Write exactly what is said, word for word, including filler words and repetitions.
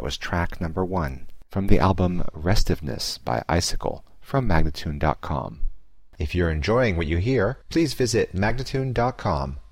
was track number one from the album Restiveness by Icicle from Magnatune dot com. If you're enjoying what you hear, please visit Magnatune dot com